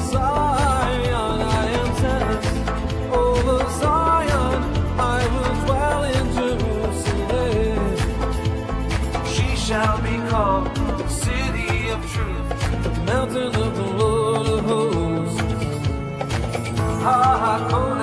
Zion I am set. Over Zion I will dwell in Jerusalem. She shall be called the city of truth, the mountain of the Lord of hosts. Ha ha.